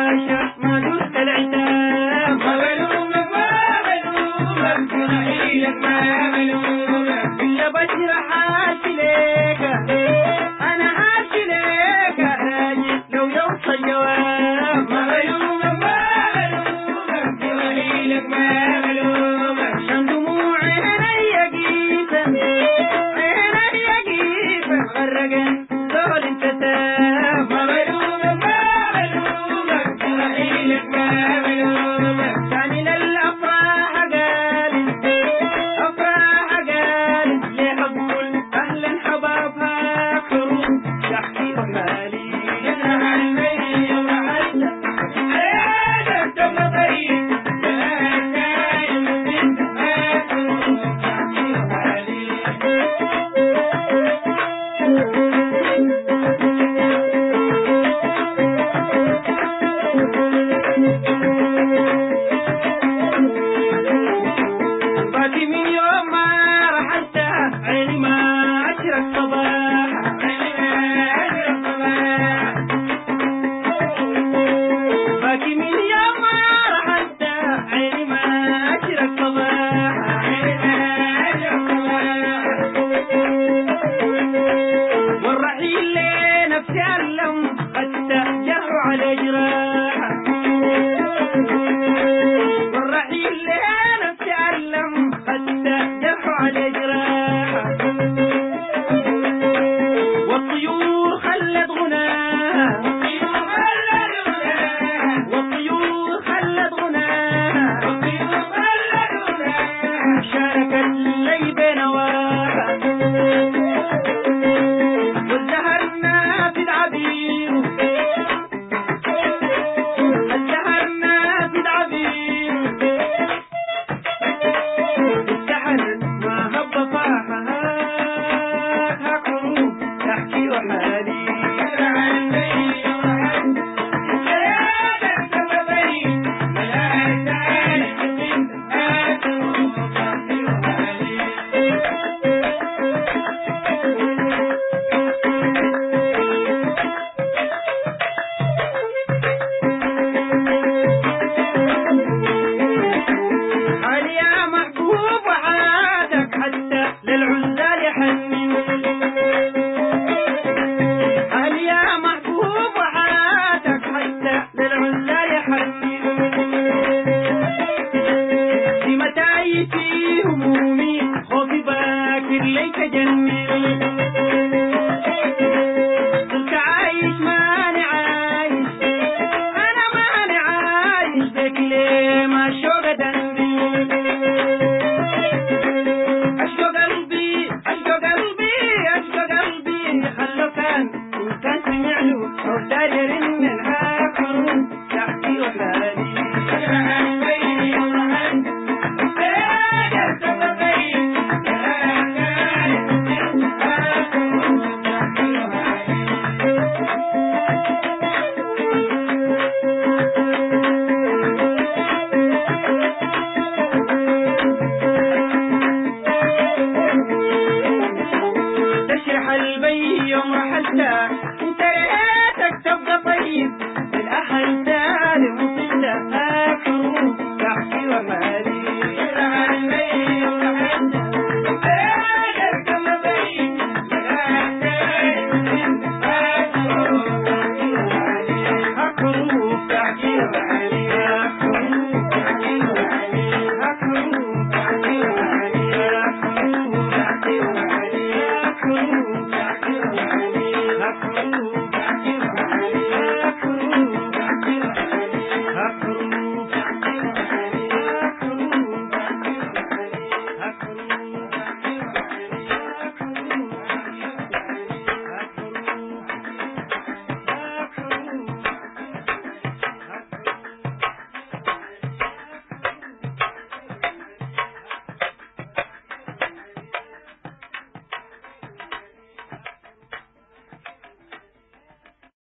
باشا ما دوست العتاب ما بلومك جناحيلك ما بلومك إلا بشرح ليك أنا عاشي ليك راجل لو يوصل الجواب ما بلومك جناحيلك ما بلومك عشان دموع عيني قيسا غرقن زول انت تاب ما بلومك جناحيلك ما بلومك ثاني للأفراح قالت ليه أقول أهلا حبابها كروم يحكي حالي يجرح علي ورحلت عليك تبقى طريق باقي من يوم ما رحلت عيني ما أشرق صباح باقي من يوم ما رحلت عيني ما أشرق صباح والرحيل لنفسي ألم حتى جرح على جراح والرحيل لنفسي ألم حتى جرح على جراح والطيور خلت غناها والطيور خلت غناها شاركت لي بنواها والزهر نافذ عبير الزهر نافذ عبير السحر ما هب صاحها حروب تحكي حالي حالي يا محبوب وعادك حتى للعزال يحنن حالي يا محبوب وعادك حتى للعزال يحنن في متاعي في همومي خوفي باكر ليك جنن قلت عايش ماني عايش أنا ماني عايش بك ليه ما شوق دندي أشوق قلبي خلو كان إن كان سمع له أو دار يرن الهاك حروب تحكي وحالي